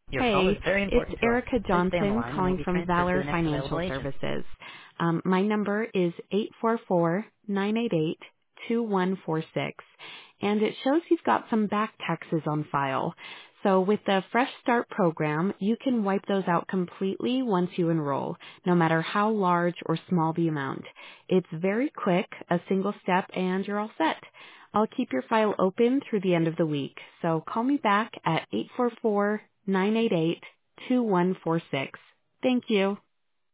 Your call is Hey, very it's important to us. Erica Please stay on the Johnson line and you'll calling be from transferred to Valor the next available Financial agent. Services. My number is 844-988-2146, and it shows you've got some back taxes on file. So with the Fresh Start program, you can wipe those out completely once you enroll, no matter how large or small the amount. It's very quick, a single step, and you're all set. I'll keep your file open through the end of the week, so call me back at 844-988-2146. Thank you.